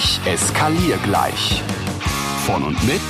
Ich eskaliere gleich. Von und mit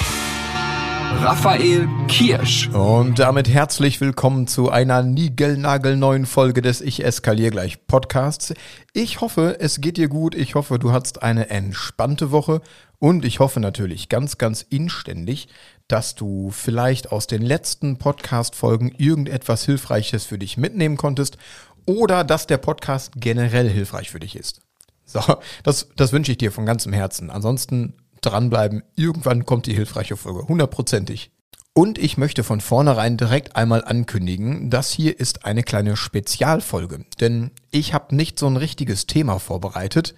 Raphael Kirsch. Und damit herzlich willkommen zu einer niegelnagelneuen Folge des Ich eskaliere gleich Podcasts. Ich hoffe, es geht dir gut. Ich hoffe, du hattest eine entspannte Woche. Und ich hoffe natürlich ganz, ganz inständig, dass du vielleicht aus den letzten Podcast-Folgen irgendetwas Hilfreiches für dich mitnehmen konntest oder dass der Podcast generell hilfreich für dich ist. So, das wünsche ich dir von ganzem Herzen. Ansonsten dranbleiben, irgendwann kommt die hilfreiche Folge, 100%ig. Und ich möchte von vornherein direkt einmal ankündigen, das hier ist eine kleine Spezialfolge, denn ich habe nicht so ein richtiges Thema vorbereitet.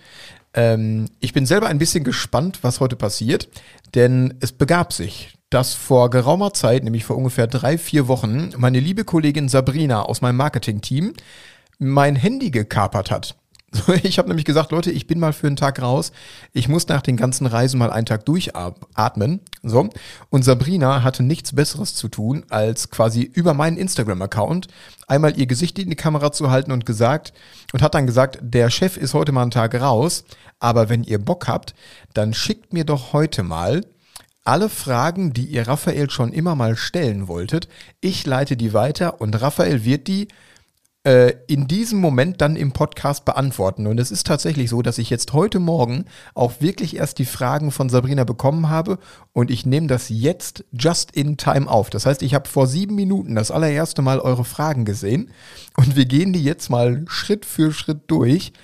Ich bin selber ein bisschen gespannt, was heute passiert, denn es begab sich, dass vor geraumer Zeit, nämlich vor ungefähr 3-4 Wochen, meine liebe Kollegin Sabrina aus meinem Marketing-Team mein Handy gekapert hat. Ich habe nämlich gesagt, Leute, ich bin mal für einen Tag raus. Ich muss nach den ganzen Reisen mal einen Tag durchatmen. So. Und Sabrina hatte nichts Besseres zu tun, als quasi über meinen Instagram-Account einmal ihr Gesicht in die Kamera zu halten und hat dann gesagt, der Chef ist heute mal einen Tag raus, aber wenn ihr Bock habt, dann schickt mir doch heute mal alle Fragen, die ihr Raphael schon immer mal stellen wolltet. Ich leite die weiter und Raphael wird die in diesem Moment dann im Podcast beantworten. Und es ist tatsächlich so, dass ich jetzt heute Morgen auch wirklich erst die Fragen von Sabrina bekommen habe und ich nehme das jetzt just in time auf. Das heißt, ich habe vor 7 Minuten das allererste Mal eure Fragen gesehen und wir gehen die jetzt mal Schritt für Schritt durch.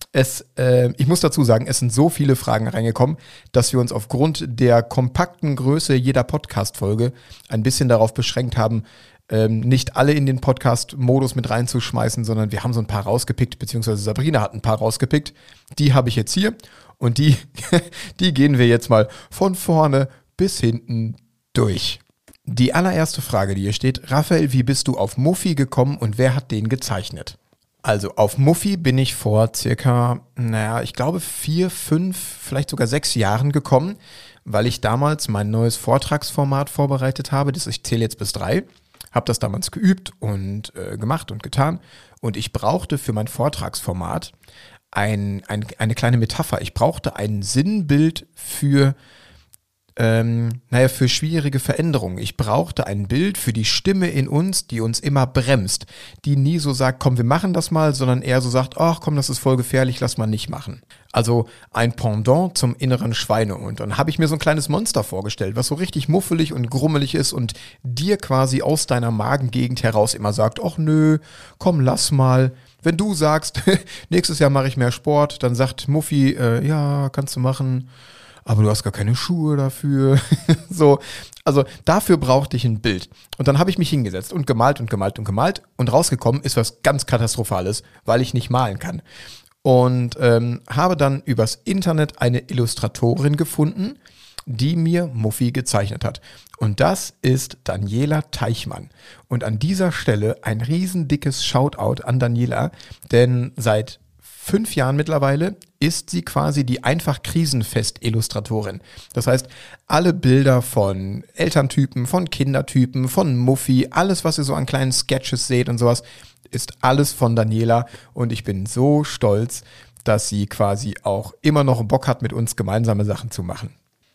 Ich muss dazu sagen, es sind so viele Fragen reingekommen, dass wir uns aufgrund der kompakten Größe jeder Podcast-Folge ein bisschen darauf beschränkt haben, nicht alle in den Podcast-Modus mit reinzuschmeißen, sondern wir haben so ein paar rausgepickt, beziehungsweise Sabrina hat ein paar rausgepickt. Die habe ich jetzt hier und die gehen wir jetzt mal von vorne bis hinten durch. Die allererste Frage, die hier steht: Raphael, wie bist du auf Muffy gekommen und wer hat den gezeichnet? Also auf Muffy bin ich vor circa, ich glaube 4, 5, vielleicht sogar 6 Jahren gekommen, weil ich damals mein neues Vortragsformat vorbereitet habe. Ich zähle jetzt bis 3. Habe das damals geübt und gemacht und getan. Und ich brauchte für mein Vortragsformat eine kleine Metapher. Ich brauchte ein Sinnbild für schwierige Veränderungen. Ich brauchte ein Bild für die Stimme in uns, die uns immer bremst. Die nie so sagt, komm, wir machen das mal, sondern eher so sagt, ach komm, das ist voll gefährlich, lass mal nicht machen. Also ein Pendant zum inneren Schweinehund. Und dann habe ich mir so ein kleines Monster vorgestellt, was so richtig muffelig und grummelig ist und dir quasi aus deiner Magengegend heraus immer sagt, ach nö, komm, lass mal. Wenn du sagst, nächstes Jahr mache ich mehr Sport, dann sagt Muffy, ja, kannst du machen, aber du hast gar keine Schuhe dafür. So, also dafür brauchte ich ein Bild. Und dann habe ich mich hingesetzt und gemalt und rausgekommen ist was ganz Katastrophales, weil ich nicht malen kann. Und habe dann übers Internet eine Illustratorin gefunden, die mir Muffy gezeichnet hat. Und das ist Daniela Teichmann. Und an dieser Stelle ein riesendickes Shoutout an Daniela, denn seit 5 Jahren mittlerweile ist sie quasi die Einfach-Krisenfest-Illustratorin. Das heißt, alle Bilder von Elterntypen, von Kindertypen, von Muffy, alles, was ihr so an kleinen Sketches seht und sowas, ist alles von Daniela. Und ich bin so stolz, dass sie quasi auch immer noch Bock hat, mit uns gemeinsame Sachen zu machen.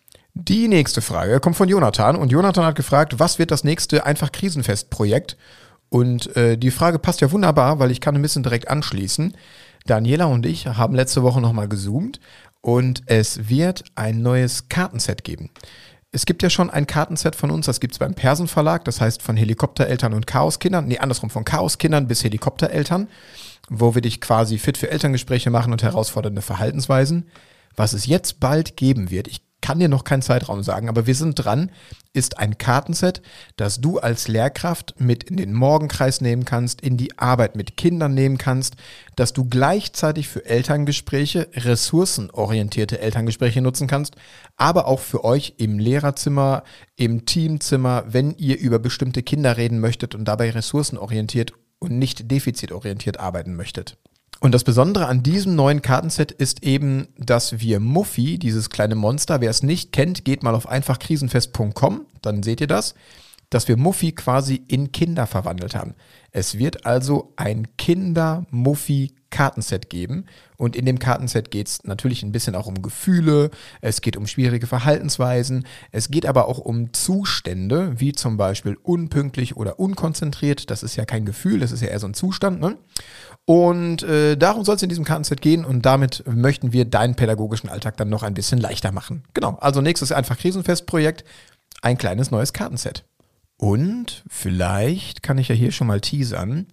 Die nächste Frage kommt von Jonathan. Und Jonathan hat gefragt, was wird das nächste Einfach-Krisenfest-Projekt? Und die Frage passt ja wunderbar, weil ich kann ein bisschen direkt anschließen. Daniela und ich haben letzte Woche nochmal gezoomt und es wird ein neues Kartenset geben. Es gibt ja schon ein Kartenset von uns, das gibt es beim Persen Verlag, das heißt von Helikoptereltern und Chaoskindern, von Chaoskindern bis Helikoptereltern, wo wir dich quasi fit für Elterngespräche machen und herausfordernde Verhaltensweisen. Was es jetzt bald geben wird, ich kann dir noch keinen Zeitraum sagen, aber wir sind dran, ist ein Kartenset, das du als Lehrkraft mit in den Morgenkreis nehmen kannst, in die Arbeit mit Kindern nehmen kannst, dass du gleichzeitig für Elterngespräche, ressourcenorientierte Elterngespräche nutzen kannst, aber auch für euch im Lehrerzimmer, im Teamzimmer, wenn ihr über bestimmte Kinder reden möchtet und dabei ressourcenorientiert und nicht defizitorientiert arbeiten möchtet. Und das Besondere an diesem neuen Kartenset ist eben, dass wir Muffy, dieses kleine Monster, wer es nicht kennt, geht mal auf einfachkrisenfest.com, dann seht ihr das. dass wir Muffi quasi in Kinder verwandelt haben. Es wird also ein Kinder-Muffi-Kartenset geben und in dem Kartenset geht es natürlich ein bisschen auch um Gefühle, es geht um schwierige Verhaltensweisen, es geht aber auch um Zustände, wie zum Beispiel unpünktlich oder unkonzentriert. Das ist ja kein Gefühl, das ist ja eher so ein Zustand, ne? Und darum soll es in diesem Kartenset gehen und damit möchten wir deinen pädagogischen Alltag dann noch ein bisschen leichter machen. Genau, also nächstes einfach Krisenfestprojekt, ein kleines neues Kartenset. Und vielleicht kann ich ja hier schon mal teasern,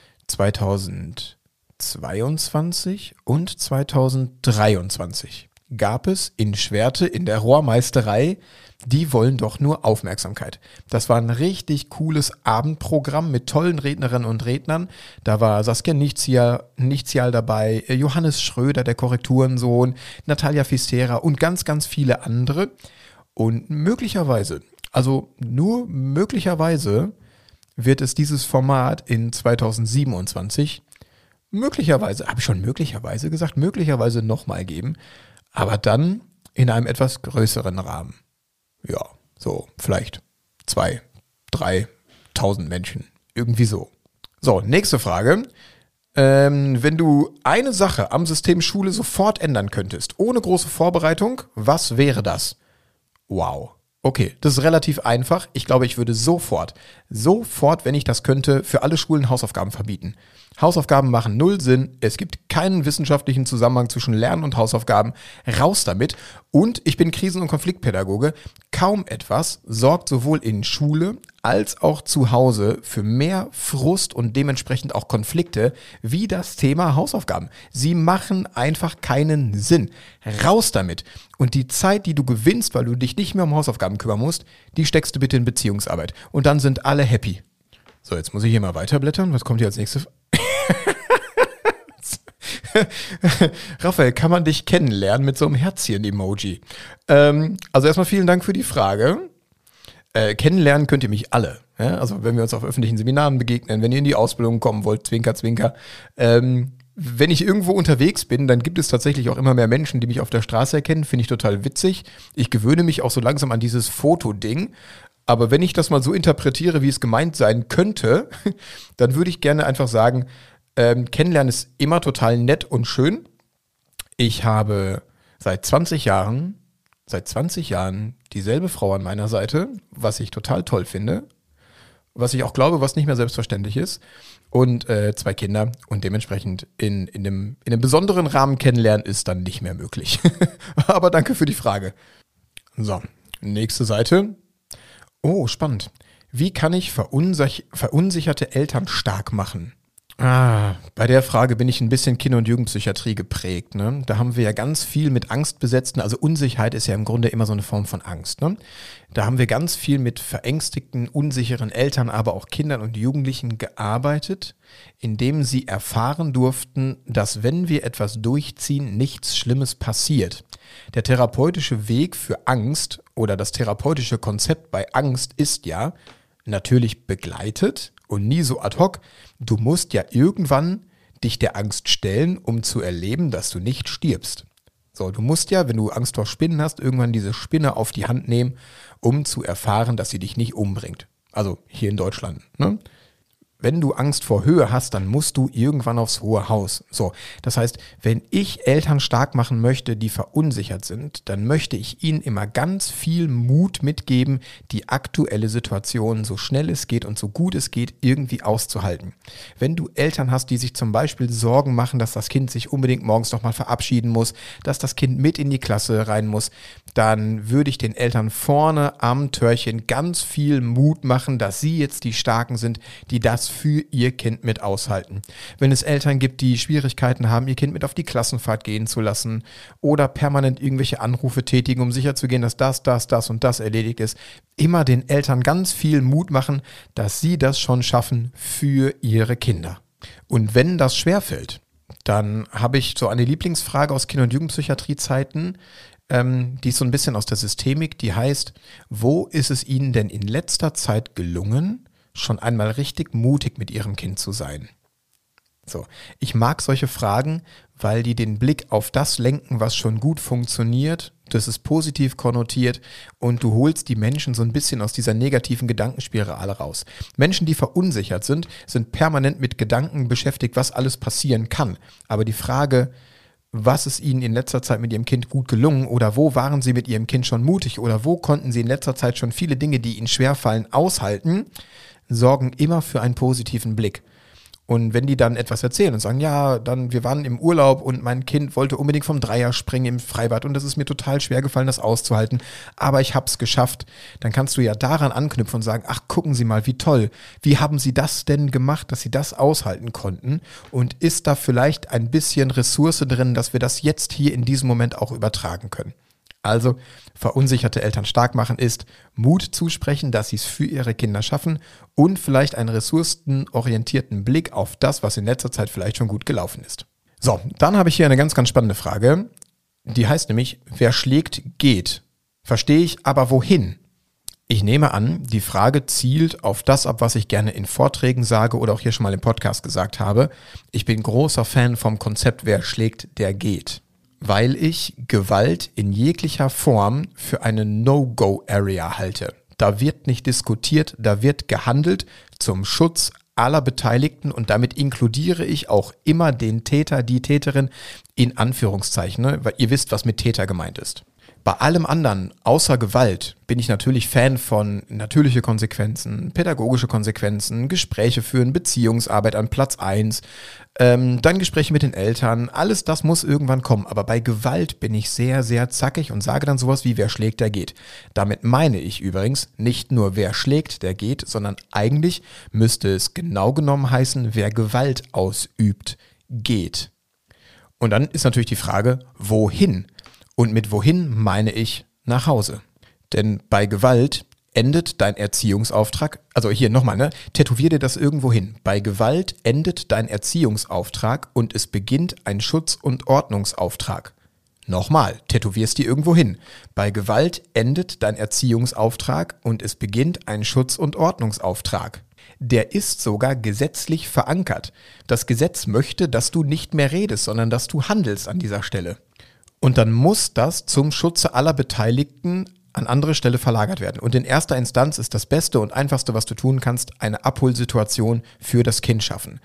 2022 und 2023 gab es in Schwerte in der Rohrmeisterei Die wollen doch nur Aufmerksamkeit. Das war ein richtig cooles Abendprogramm mit tollen Rednerinnen und Rednern. Da war Saskia Nichtzial dabei, Johannes Schröder, der Korrekturensohn, Natalia Fistera und ganz, ganz viele andere. Und möglicherweise, also nur möglicherweise, wird es dieses Format in 2027 möglicherweise, habe ich schon möglicherweise gesagt, möglicherweise nochmal geben, aber dann in einem etwas größeren Rahmen. Ja, so vielleicht 2.000, 3.000 Menschen, irgendwie so. So, nächste Frage. Wenn du eine Sache am System Schule sofort ändern könntest, ohne große Vorbereitung, was wäre das? Wow. Okay, das ist relativ einfach. Ich glaube, ich würde sofort, wenn ich das könnte, für alle Schulen Hausaufgaben verbieten. Hausaufgaben machen null Sinn. Es gibt keinen wissenschaftlichen Zusammenhang zwischen Lernen und Hausaufgaben. Raus damit. Und ich bin Krisen- und Konfliktpädagoge. Kaum etwas sorgt sowohl in Schule als auch zu Hause für mehr Frust und dementsprechend auch Konflikte wie das Thema Hausaufgaben. Sie machen einfach keinen Sinn. Raus damit. Und die Zeit, die du gewinnst, weil du dich nicht mehr um Hausaufgaben kümmern musst, die steckst du bitte in Beziehungsarbeit. Und dann sind alle happy. So, jetzt muss ich hier mal weiterblättern. Was kommt hier als nächstes? Raphael, kann man dich kennenlernen mit so einem Herzchen-Emoji? Also erstmal vielen Dank für die Frage. Kennenlernen könnt ihr mich alle. Ja? Also wenn wir uns auf öffentlichen Seminaren begegnen, wenn ihr in die Ausbildung kommen wollt, Zwinker, Zwinker. Wenn ich irgendwo unterwegs bin, dann gibt es tatsächlich auch immer mehr Menschen, die mich auf der Straße erkennen. Finde ich total witzig. Ich gewöhne mich auch so langsam an dieses Fotoding. Aber wenn ich das mal so interpretiere, wie es gemeint sein könnte, dann würde ich gerne einfach sagen, Kennenlernen ist immer total nett und schön. Ich habe seit 20 Jahren dieselbe Frau an meiner Seite, was ich total toll finde, was ich auch glaube, was nicht mehr selbstverständlich ist, und 2 Kinder und dementsprechend in einem besonderen Rahmen kennenlernen ist dann nicht mehr möglich. Aber danke für die Frage. So, nächste Seite. Oh, spannend. Wie kann ich verunsicherte Eltern stark machen? Bei der Frage bin ich ein bisschen Kinder- und Jugendpsychiatrie geprägt. Ne? Da haben wir ja ganz viel mit Angst besetzten, also Unsicherheit ist ja im Grunde immer so eine Form von Angst. Ne? Da haben wir ganz viel mit verängstigten, unsicheren Eltern, aber auch Kindern und Jugendlichen gearbeitet, indem sie erfahren durften, dass wenn wir etwas durchziehen, nichts Schlimmes passiert. Der therapeutische Weg für Angst oder das therapeutische Konzept bei Angst ist ja natürlich begleitet und nie so ad hoc. Du musst ja irgendwann dich der Angst stellen, um zu erleben, dass du nicht stirbst. So, du musst ja, wenn du Angst vor Spinnen hast, irgendwann diese Spinne auf die Hand nehmen, um zu erfahren, dass sie dich nicht umbringt. Also hier in Deutschland, ne? Wenn du Angst vor Höhe hast, dann musst du irgendwann aufs hohe Haus. So, das heißt, wenn ich Eltern stark machen möchte, die verunsichert sind, dann möchte ich ihnen immer ganz viel Mut mitgeben, die aktuelle Situation so schnell es geht und so gut es geht irgendwie auszuhalten. Wenn du Eltern hast, die sich zum Beispiel Sorgen machen, dass das Kind sich unbedingt morgens nochmal verabschieden muss, dass das Kind mit in die Klasse rein muss, dann würde ich den Eltern vorne am Türchen ganz viel Mut machen, dass sie jetzt die Starken sind, die das für ihr Kind mit aushalten. Wenn es Eltern gibt, die Schwierigkeiten haben, ihr Kind mit auf die Klassenfahrt gehen zu lassen oder permanent irgendwelche Anrufe tätigen, um sicherzugehen, dass das und das erledigt ist, immer den Eltern ganz viel Mut machen, dass sie das schon schaffen für ihre Kinder. Und wenn das schwerfällt, dann habe ich so eine Lieblingsfrage aus Kinder- und Jugendpsychiatriezeiten, die ist so ein bisschen aus der Systemik, die heißt, wo ist es Ihnen denn in letzter Zeit gelungen, schon einmal richtig mutig mit ihrem Kind zu sein? So, ich mag solche Fragen, weil die den Blick auf das lenken, was schon gut funktioniert, das ist positiv konnotiert und du holst die Menschen so ein bisschen aus dieser negativen Gedankenspirale raus. Menschen, die verunsichert sind permanent mit Gedanken beschäftigt, was alles passieren kann. Aber die Frage, was ist ihnen in letzter Zeit mit ihrem Kind gut gelungen oder wo waren sie mit ihrem Kind schon mutig oder wo konnten sie in letzter Zeit schon viele Dinge, die ihnen schwerfallen, aushalten, sorgen immer für einen positiven Blick. Und wenn die dann etwas erzählen und sagen, ja, dann wir waren im Urlaub und mein Kind wollte unbedingt vom Dreier springen im Freibad und das ist mir total schwer gefallen, das auszuhalten, aber ich habe es geschafft, dann kannst du ja daran anknüpfen und sagen, ach, gucken Sie mal, wie toll, wie haben Sie das denn gemacht, dass Sie das aushalten konnten und ist da vielleicht ein bisschen Ressource drin, dass wir das jetzt hier in diesem Moment auch übertragen können. Also verunsicherte Eltern stark machen ist Mut zusprechen, dass sie es für ihre Kinder schaffen und vielleicht einen ressourcenorientierten Blick auf das, was in letzter Zeit vielleicht schon gut gelaufen ist. So, dann habe ich hier eine ganz, ganz spannende Frage. Die heißt nämlich, wer schlägt, geht. Verstehe ich, aber wohin? Ich nehme an, die Frage zielt auf das ab, was ich gerne in Vorträgen sage oder auch hier schon mal im Podcast gesagt habe. Ich bin großer Fan vom Konzept, wer schlägt, der geht. Weil ich Gewalt in jeglicher Form für eine No-Go-Area halte. Da wird nicht diskutiert, da wird gehandelt zum Schutz aller Beteiligten und damit inkludiere ich auch immer den Täter, die Täterin in Anführungszeichen, ne? Weil ihr wisst, was mit Täter gemeint ist. Bei allem anderen, außer Gewalt, bin ich natürlich Fan von natürliche Konsequenzen, pädagogische Konsequenzen, Gespräche führen, Beziehungsarbeit an Platz 1, dann Gespräche mit den Eltern, alles das muss irgendwann kommen. Aber bei Gewalt bin ich sehr, sehr zackig und sage dann sowas wie, wer schlägt, der geht. Damit meine ich übrigens nicht nur, wer schlägt, der geht, sondern eigentlich müsste es genau genommen heißen, wer Gewalt ausübt, geht. Und dann ist natürlich die Frage, wohin? Und mit wohin meine ich nach Hause. Denn bei Gewalt endet dein Erziehungsauftrag, also hier nochmal, ne, tätowier dir das irgendwo hin. Bei Gewalt endet dein Erziehungsauftrag und es beginnt ein Schutz- und Ordnungsauftrag. Nochmal, tätowier's dir irgendwo hin. Bei Gewalt endet dein Erziehungsauftrag und es beginnt ein Schutz- und Ordnungsauftrag. Der ist sogar gesetzlich verankert. Das Gesetz möchte, dass du nicht mehr redest, sondern dass du handelst an dieser Stelle. Und dann muss das zum Schutze aller Beteiligten an andere Stelle verlagert werden. Und in erster Instanz ist das Beste und Einfachste, was du tun kannst, eine Abholsituation für das Kind schaffen.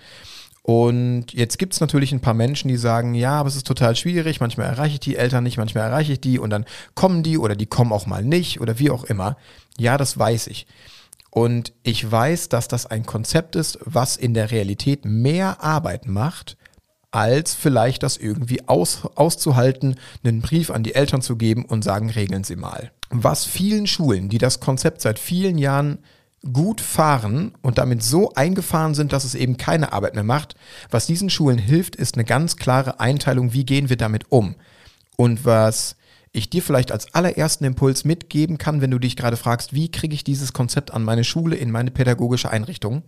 Und jetzt gibt es natürlich ein paar Menschen, die sagen, ja, aber es ist total schwierig, manchmal erreiche ich die Eltern nicht, manchmal erreiche ich die und dann kommen die oder die kommen auch mal nicht oder wie auch immer. Ja, das weiß ich. Und ich weiß, dass das ein Konzept ist, was in der Realität mehr Arbeit macht, als vielleicht das irgendwie auszuhalten, einen Brief an die Eltern zu geben und sagen, regeln Sie mal. Was vielen Schulen, die das Konzept seit vielen Jahren gut fahren und damit so eingefahren sind, dass es eben keine Arbeit mehr macht, was diesen Schulen hilft, ist eine ganz klare Einteilung, wie gehen wir damit um. Und was ich dir vielleicht als allerersten Impuls mitgeben kann, wenn du dich gerade fragst, wie kriege ich dieses Konzept an meine Schule, in meine pädagogische Einrichtung,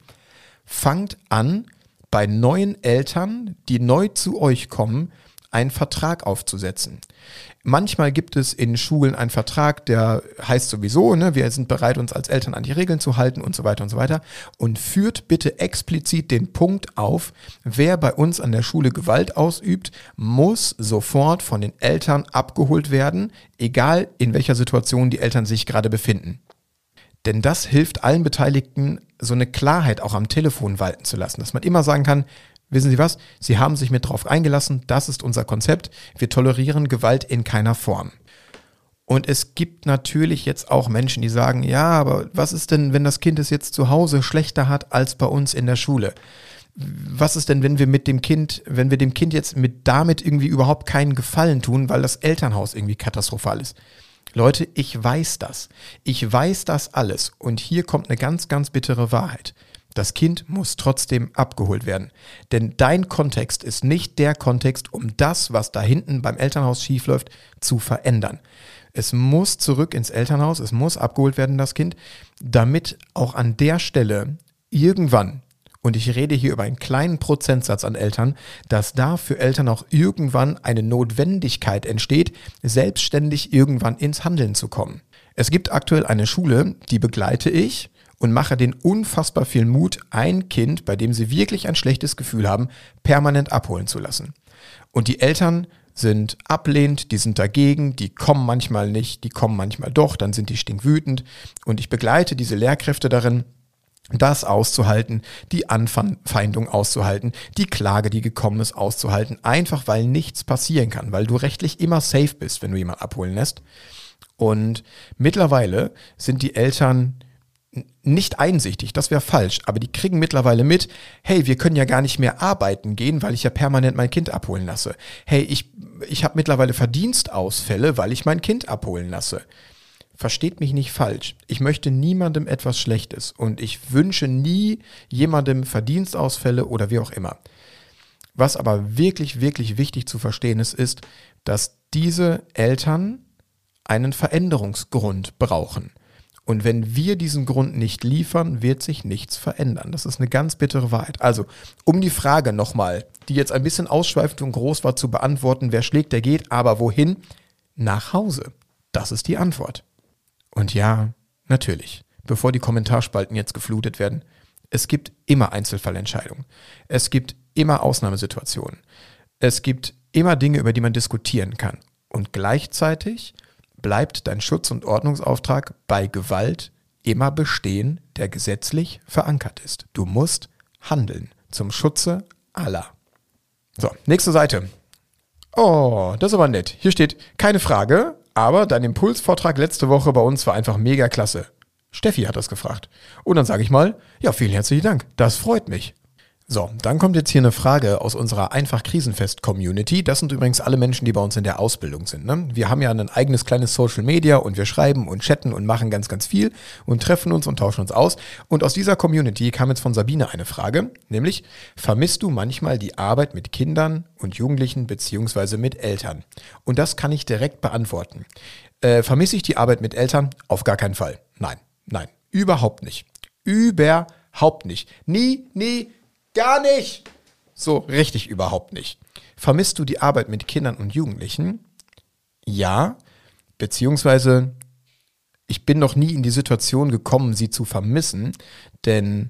fangt an, bei neuen Eltern, die neu zu euch kommen, einen Vertrag aufzusetzen. Manchmal gibt es in Schulen einen Vertrag, der heißt sowieso, ne, wir sind bereit, uns als Eltern an die Regeln zu halten und so weiter und so weiter. Und führt bitte explizit den Punkt auf, wer bei uns an der Schule Gewalt ausübt, muss sofort von den Eltern abgeholt werden, egal in welcher Situation die Eltern sich gerade befinden. Denn das hilft allen Beteiligten, so eine Klarheit auch am Telefon walten zu lassen, dass man immer sagen kann, wissen Sie was, Sie haben sich mit drauf eingelassen, das ist unser Konzept, wir tolerieren Gewalt in keiner Form. Und es gibt natürlich jetzt auch Menschen, die sagen, ja, aber was ist denn, wenn das Kind es jetzt zu Hause schlechter hat als bei uns in der Schule? Was ist denn, wenn wir dem Kind jetzt damit irgendwie überhaupt keinen Gefallen tun, weil das Elternhaus irgendwie katastrophal ist? Leute, ich weiß das. Ich weiß das alles. Und hier kommt eine ganz, ganz bittere Wahrheit. Das Kind muss trotzdem abgeholt werden. Denn dein Kontext ist nicht der Kontext, um das, was da hinten beim Elternhaus schiefläuft, zu verändern. Es muss zurück ins Elternhaus, es muss abgeholt werden, das Kind, damit auch an der Stelle irgendwann, und ich rede hier über einen kleinen Prozentsatz an Eltern, dass da für Eltern auch irgendwann eine Notwendigkeit entsteht, selbstständig irgendwann ins Handeln zu kommen. Es gibt aktuell eine Schule, die begleite ich und mache den unfassbar viel Mut, ein Kind, bei dem sie wirklich ein schlechtes Gefühl haben, permanent abholen zu lassen. Und die Eltern sind ablehnend, die sind dagegen, die kommen manchmal nicht, die kommen manchmal doch, dann sind die stinkwütend und ich begleite diese Lehrkräfte darin, das auszuhalten, die Anfeindung auszuhalten, die Klage, die gekommen ist, auszuhalten, einfach weil nichts passieren kann, weil du rechtlich immer safe bist, wenn du jemanden abholen lässt. Und mittlerweile sind die Eltern nicht einsichtig, das wäre falsch, aber die kriegen mittlerweile mit, hey, wir können ja gar nicht mehr arbeiten gehen, weil ich ja permanent mein Kind abholen lasse. Hey, ich habe mittlerweile Verdienstausfälle, weil ich mein Kind abholen lasse. Versteht mich nicht falsch. Ich möchte niemandem etwas Schlechtes und ich wünsche nie jemandem Verdienstausfälle oder wie auch immer. Was aber wirklich, wirklich wichtig zu verstehen ist, dass diese Eltern einen Veränderungsgrund brauchen. Und wenn wir diesen Grund nicht liefern, wird sich nichts verändern. Das ist eine ganz bittere Wahrheit. Also, um die Frage nochmal, die jetzt ein bisschen ausschweifend und groß war, zu beantworten, wer schlägt, der geht, aber wohin? Nach Hause. Das ist die Antwort. Und ja, natürlich, bevor die Kommentarspalten jetzt geflutet werden, es gibt immer Einzelfallentscheidungen. Es gibt immer Ausnahmesituationen. Es gibt immer Dinge, über die man diskutieren kann. Und gleichzeitig bleibt dein Schutz- und Ordnungsauftrag bei Gewalt immer bestehen, der gesetzlich verankert ist. Du musst handeln zum Schutze aller. So, nächste Seite. Oh, das ist aber nett. Hier steht, keine Frage, aber dein Impulsvortrag letzte Woche bei uns war einfach mega klasse. Steffi hat das gefragt. Und dann sage ich mal, ja, vielen herzlichen Dank. Das freut mich. So, dann kommt jetzt hier eine Frage aus unserer Einfach-Krisenfest-Community. Das sind übrigens alle Menschen, die bei uns in der Ausbildung sind. Ne? Wir haben ja ein eigenes kleines Social Media und wir schreiben und chatten und machen ganz, ganz viel und treffen uns und tauschen uns aus. Und aus dieser Community kam jetzt von Sabine eine Frage, nämlich, vermisst du manchmal die Arbeit mit Kindern und Jugendlichen beziehungsweise mit Eltern? Und das kann ich direkt beantworten. Vermisse ich die Arbeit mit Eltern? Auf gar keinen Fall. Nein, überhaupt nicht. Überhaupt nicht. Nie. Gar nicht. So richtig überhaupt nicht. Vermisst du die Arbeit mit Kindern und Jugendlichen? Ja, beziehungsweise ich bin noch nie in die Situation gekommen, sie zu vermissen, denn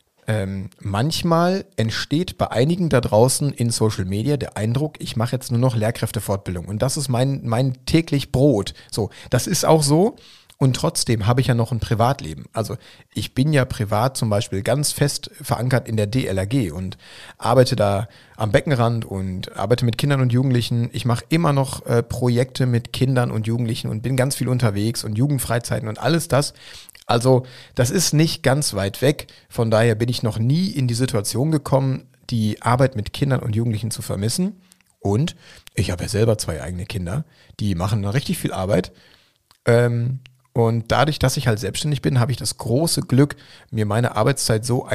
manchmal entsteht bei einigen da draußen in Social Media der Eindruck, ich mache jetzt nur noch Lehrkräftefortbildung und das ist mein täglich Brot. So, das ist auch so. Und trotzdem habe ich ja noch ein Privatleben. Also ich bin ja privat zum Beispiel ganz fest verankert in der DLRG und arbeite da am Beckenrand und arbeite mit Kindern und Jugendlichen. Ich mache immer noch Projekte mit Kindern und Jugendlichen und bin ganz viel unterwegs und Jugendfreizeiten und alles das. Also das ist nicht ganz weit weg. Von daher bin ich noch nie in die Situation gekommen, die Arbeit mit Kindern und Jugendlichen zu vermissen. Und ich habe ja selber 2 eigene Kinder, die machen richtig viel Arbeit. Und dadurch, dass ich halt selbstständig bin, habe ich das große Glück, mir meine Arbeitszeit so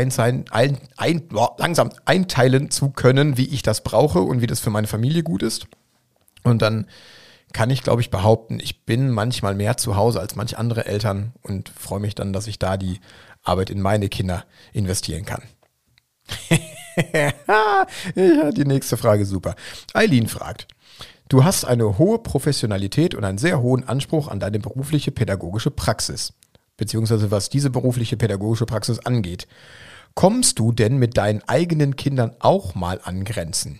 langsam einteilen zu können, wie ich das brauche und wie das für meine Familie gut ist. Und dann kann ich, glaube ich, behaupten, ich bin manchmal mehr zu Hause als manche andere Eltern und freue mich dann, dass ich da die Arbeit in meine Kinder investieren kann. Ja, die nächste Frage super. Eileen fragt, du hast eine hohe Professionalität und einen sehr hohen Anspruch an deine berufliche pädagogische Praxis, beziehungsweise was diese berufliche pädagogische Praxis angeht. Kommst du denn mit deinen eigenen Kindern auch mal an Grenzen?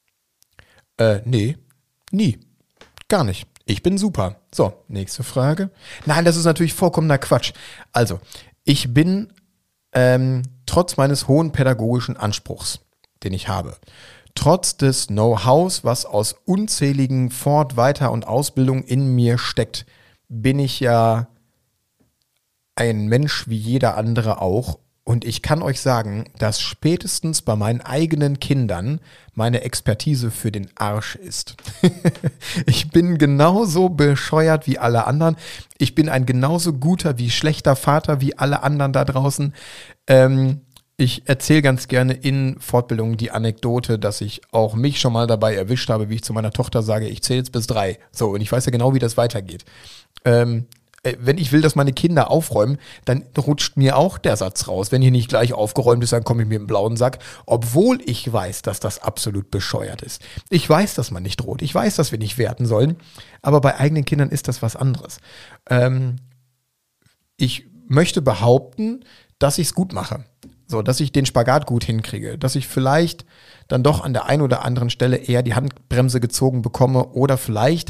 Nee, nie. Gar nicht. Ich bin super. So, nächste Frage. Nein, das ist natürlich vollkommener Quatsch. Also, ich bin trotz meines hohen pädagogischen Anspruchs, den ich habe, trotz des Know-hows, was aus unzähligen Fort-, Weiter- und Ausbildungen in mir steckt, bin ich ja ein Mensch wie jeder andere auch. Und ich kann euch sagen, dass spätestens bei meinen eigenen Kindern meine Expertise für den Arsch ist. Ich bin genauso bescheuert wie alle anderen. Ich bin ein genauso guter wie schlechter Vater wie alle anderen da draußen. Ich erzähle ganz gerne in Fortbildungen die Anekdote, dass ich auch mich schon mal dabei erwischt habe, wie ich zu meiner Tochter sage, ich zähle jetzt bis 3. So, und ich weiß ja genau, wie das weitergeht. Wenn ich will, dass meine Kinder aufräumen, dann rutscht mir auch der Satz raus. Wenn hier nicht gleich aufgeräumt ist, dann komme ich mit dem blauen Sack. Obwohl ich weiß, dass das absolut bescheuert ist. Ich weiß, dass man nicht droht. Ich weiß, dass wir nicht werten sollen. Aber bei eigenen Kindern ist das was anderes. Ich möchte behaupten, dass ich es gut mache. So, dass ich den Spagat gut hinkriege, dass ich vielleicht dann doch an der einen oder anderen Stelle eher die Handbremse gezogen bekomme oder vielleicht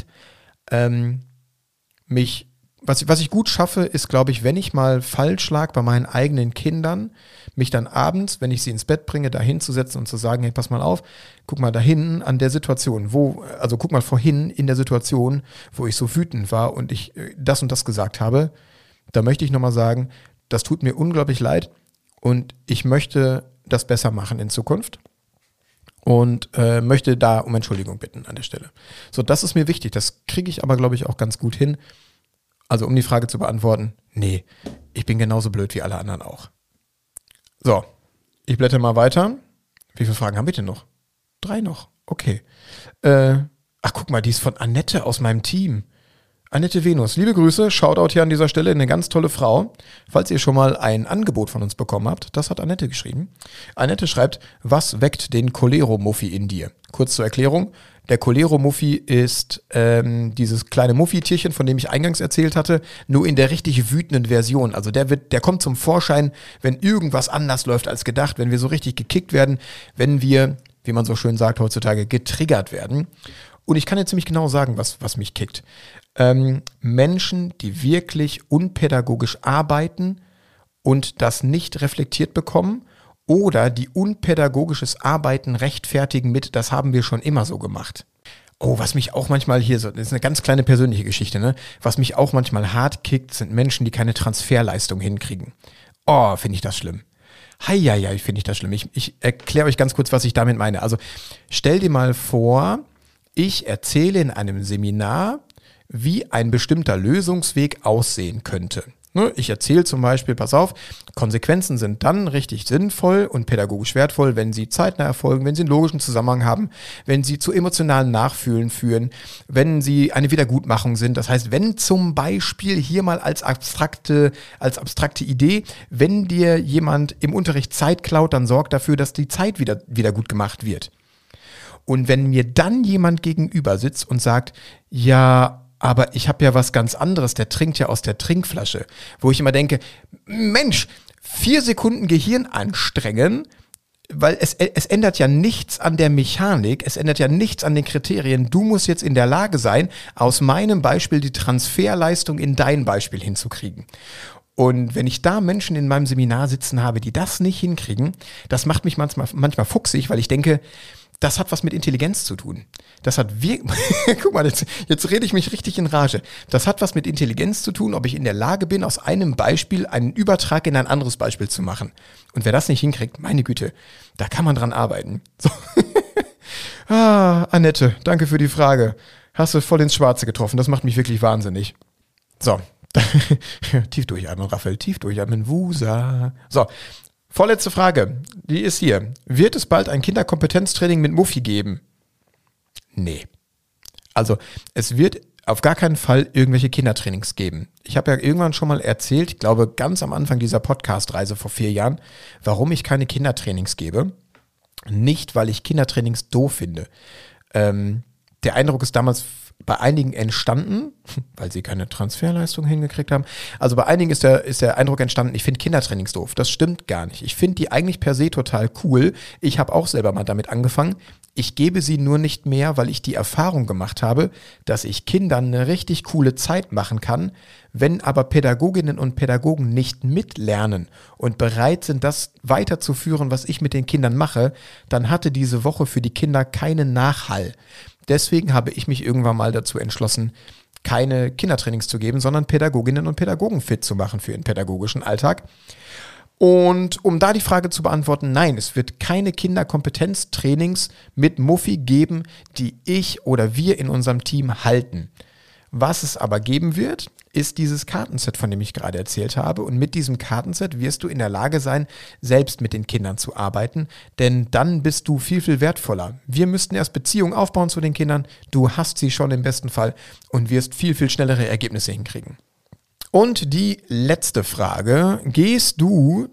was ich gut schaffe, ist, glaube ich, wenn ich mal falsch lag bei meinen eigenen Kindern, mich dann abends, wenn ich sie ins Bett bringe, da hinzusetzen und zu sagen, hey, pass mal auf, guck mal da hinten an der Situation, guck mal vorhin in der Situation, wo ich so wütend war und ich das und das gesagt habe, da möchte ich nochmal sagen, das tut mir unglaublich leid und ich möchte das besser machen in Zukunft. Und möchte da um Entschuldigung bitten an der Stelle. So, das ist mir wichtig. Das kriege ich aber, glaube ich, auch ganz gut hin. Also, um die Frage zu beantworten, nee, ich bin genauso blöd wie alle anderen auch. So, ich blätter mal weiter. Wie viele Fragen haben wir denn noch? 3 noch, okay. Guck mal, die ist von Annette aus meinem Team. Annette Venus, liebe Grüße, Shoutout hier an dieser Stelle, eine ganz tolle Frau. Falls ihr schon mal ein Angebot von uns bekommen habt, das hat Annette geschrieben. Annette schreibt, was weckt den Cholero-Muffi in dir? Kurz zur Erklärung, der Cholero-Muffi ist dieses kleine Muffi-Tierchen, von dem ich eingangs erzählt hatte, nur in der richtig wütenden Version. Also der kommt zum Vorschein, wenn irgendwas anders läuft als gedacht, wenn wir so richtig gekickt werden, wenn wir, wie man so schön sagt heutzutage, getriggert werden. Und ich kann jetzt ziemlich genau sagen, was mich kickt. Menschen, die wirklich unpädagogisch arbeiten und das nicht reflektiert bekommen oder die unpädagogisches Arbeiten rechtfertigen mit, das haben wir schon immer so gemacht. Oh, was mich auch manchmal hier so, das ist eine ganz kleine persönliche Geschichte, ne? Was mich auch manchmal hart kickt, sind Menschen, die keine Transferleistung hinkriegen. Oh, finde ich das schlimm. Heieiei, finde ich das schlimm. Ich erkläre euch ganz kurz, was ich damit meine. Also stell dir mal vor, ich erzähle in einem Seminar, wie ein bestimmter Lösungsweg aussehen könnte. Ich erzähle zum Beispiel, pass auf, Konsequenzen sind dann richtig sinnvoll und pädagogisch wertvoll, wenn sie zeitnah erfolgen, wenn sie einen logischen Zusammenhang haben, wenn sie zu emotionalen Nachfühlen führen, wenn sie eine Wiedergutmachung sind. Das heißt, wenn zum Beispiel hier mal als abstrakte Idee, wenn dir jemand im Unterricht Zeit klaut, dann sorgt dafür, dass die Zeit wieder gut gemacht wird. Und wenn mir dann jemand gegenüber sitzt und sagt, ja, aber ich habe ja was ganz anderes, der trinkt ja aus der Trinkflasche, wo ich immer denke, Mensch, 4 Sekunden Gehirn anstrengen, weil es ändert ja nichts an der Mechanik, es ändert ja nichts an den Kriterien. Du musst jetzt in der Lage sein, aus meinem Beispiel die Transferleistung in dein Beispiel hinzukriegen. Und wenn ich da Menschen in meinem Seminar sitzen habe, die das nicht hinkriegen, das macht mich manchmal fuchsig, weil ich denke, das hat was mit Intelligenz zu tun. Das hat guck mal, jetzt rede ich mich richtig in Rage. Das hat was mit Intelligenz zu tun, ob ich in der Lage bin, aus einem Beispiel einen Übertrag in ein anderes Beispiel zu machen. Und wer das nicht hinkriegt, meine Güte, da kann man dran arbeiten. So. Annette, danke für die Frage. Hast du voll ins Schwarze getroffen. Das macht mich wirklich wahnsinnig. So. Tief durchatmen, Raphael, tief durchatmen. Wusa. So. Vorletzte Frage, die ist hier. Wird es bald ein Kinderkompetenztraining mit Muffi geben? Nee. Also es wird auf gar keinen Fall irgendwelche Kindertrainings geben. Ich habe ja irgendwann schon mal erzählt, ich glaube ganz am Anfang dieser Podcast-Reise vor 4 Jahren, warum ich keine Kindertrainings gebe. Nicht, weil ich Kindertrainings doof finde. Der Eindruck ist damals bei einigen entstanden, weil sie keine Transferleistung hingekriegt haben. Also bei einigen ist der Eindruck entstanden, ich finde Kindertrainings doof. Das stimmt gar nicht. Ich finde die eigentlich per se total cool. Ich habe auch selber mal damit angefangen. Ich gebe sie nur nicht mehr, weil ich die Erfahrung gemacht habe, dass ich Kindern eine richtig coole Zeit machen kann. Wenn aber Pädagoginnen und Pädagogen nicht mitlernen und bereit sind, das weiterzuführen, was ich mit den Kindern mache, dann hatte diese Woche für die Kinder keinen Nachhall. Deswegen habe ich mich irgendwann mal dazu entschlossen, keine Kindertrainings zu geben, sondern Pädagoginnen und Pädagogen fit zu machen für ihren pädagogischen Alltag. Und um da die Frage zu beantworten, nein, es wird keine Kinderkompetenztrainings mit Muffi geben, die ich oder wir in unserem Team halten. Was es aber geben wird, ist dieses Kartenset, von dem ich gerade erzählt habe. Und mit diesem Kartenset wirst du in der Lage sein, selbst mit den Kindern zu arbeiten, denn dann bist du viel, viel wertvoller. Wir müssten erst Beziehungen aufbauen zu den Kindern, du hast sie schon im besten Fall und wirst viel, viel schnellere Ergebnisse hinkriegen. Und die letzte Frage, gehst du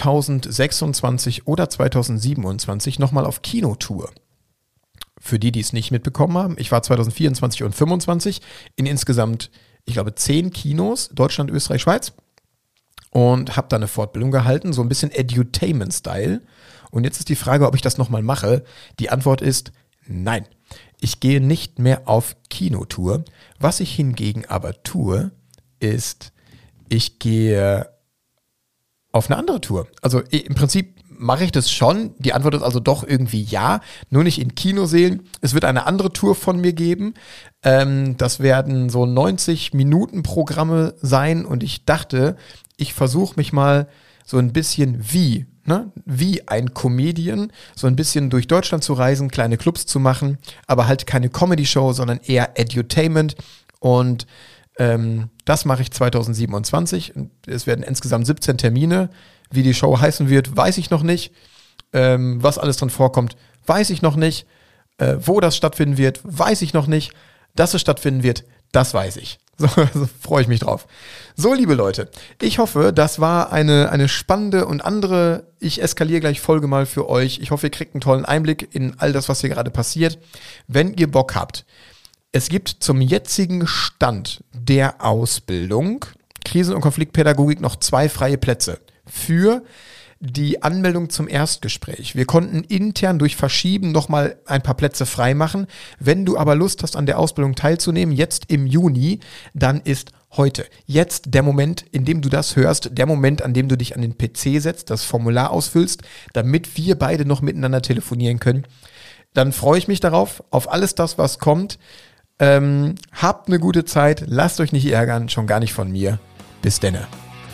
2026 oder 2027 nochmal auf Kinotour? Für die es nicht mitbekommen haben, ich war 2024 und 2025 in insgesamt, ich glaube, 10 Kinos, Deutschland, Österreich, Schweiz. und habe da eine Fortbildung gehalten, so ein bisschen Edutainment-Style. Und jetzt ist die Frage, ob ich das nochmal mache. Die Antwort ist nein. Ich gehe nicht mehr auf Kinotour. Was ich hingegen aber tue, ist, ich gehe auf eine andere Tour. Also im Prinzip mache ich das schon. Die Antwort ist also doch irgendwie ja, nur nicht in Kinosälen. Es wird eine andere Tour von mir geben. Das werden so 90-Minuten-Programme sein und ich dachte, ich versuche mich mal so ein bisschen wie ein Comedian, so ein bisschen durch Deutschland zu reisen, kleine Clubs zu machen, aber halt keine Comedy-Show, sondern eher Edutainment. Und das mache ich 2027. Es werden insgesamt 17 Termine. Wie die Show heißen wird, weiß ich noch nicht. Was alles drin vorkommt, weiß ich noch nicht. Wo das stattfinden wird, weiß ich noch nicht. Dass es stattfinden wird, das weiß ich. So freue ich mich drauf. So, liebe Leute, ich hoffe, das war eine spannende und andere Ich eskaliere gleich Folge mal für euch. Ich hoffe, ihr kriegt einen tollen Einblick in all das, was hier gerade passiert. Wenn ihr Bock habt, es gibt zum jetzigen Stand der Ausbildung Krisen- und Konfliktpädagogik noch 2 freie Plätze für die Anmeldung zum Erstgespräch. Wir konnten intern durch Verschieben nochmal ein paar Plätze frei machen. Wenn du aber Lust hast, an der Ausbildung teilzunehmen, jetzt im Juni, dann ist heute, jetzt der Moment, in dem du das hörst, der Moment, an dem du dich an den PC setzt, das Formular ausfüllst, damit wir beide noch miteinander telefonieren können. Dann freue ich mich darauf, auf alles das, was kommt. Habt eine gute Zeit, lasst euch nicht ärgern, schon gar nicht von mir. Bis denne.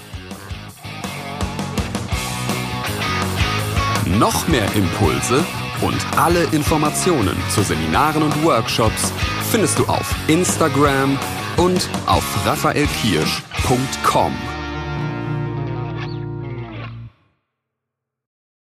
Noch mehr Impulse und alle Informationen zu Seminaren und Workshops findest du auf Instagram und auf raphaelkirsch.com.